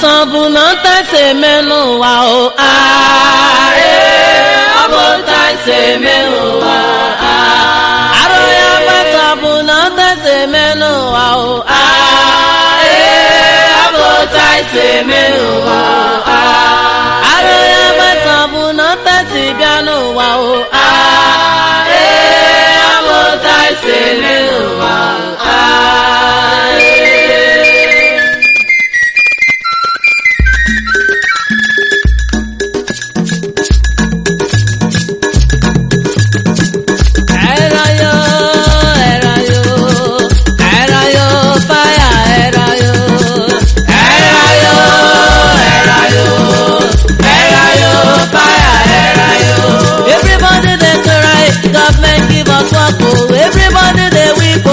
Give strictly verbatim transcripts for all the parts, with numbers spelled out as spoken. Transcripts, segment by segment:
Asabu na tase menu wa o ah eh abo tase menu wa ah aroya asabu na tase menu wa o ah eh abo tase menu wa ah aroya asabu na tase bianu wa o ah eh abo tase menu wa ah everybody they weep.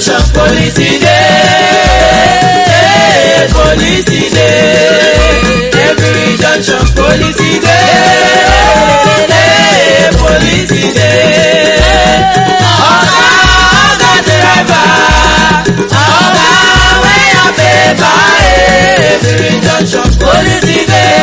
junction, police day, police day. Every junction, police day, police day. Oga, oga driver, oga wey your paper. Every junction, police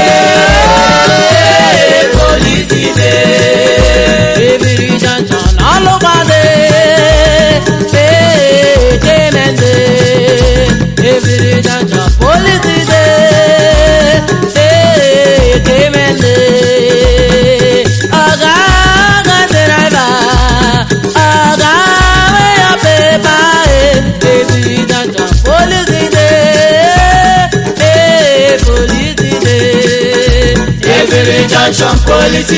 day, police day. Every junction, all over day, day, day, man day. Every junction, police day, day, day, man day. Oga, oga driver, oga wey your paper. Every junction, police day, day, police day. Every junction, police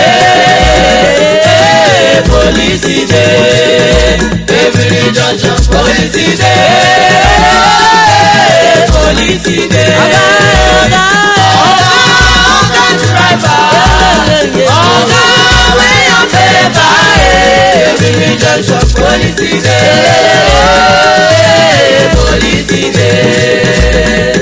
day, police day. Every junction, police day, police day. Oga, oga, oga, oga driver, oga wey your paper. Every junction, police day, police day.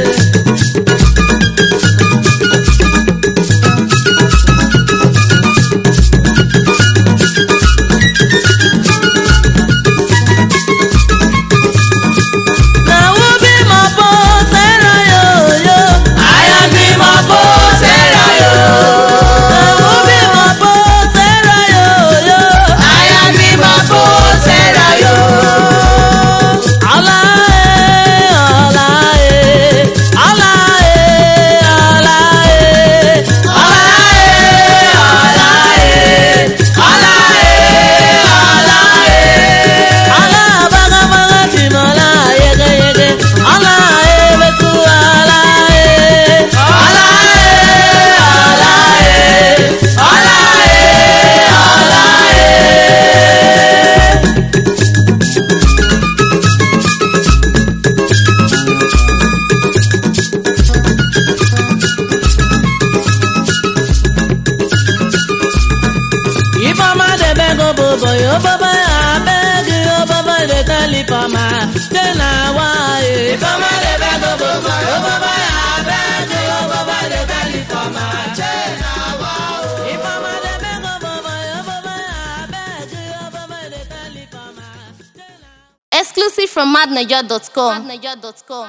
Exclusive from mad niger dot com.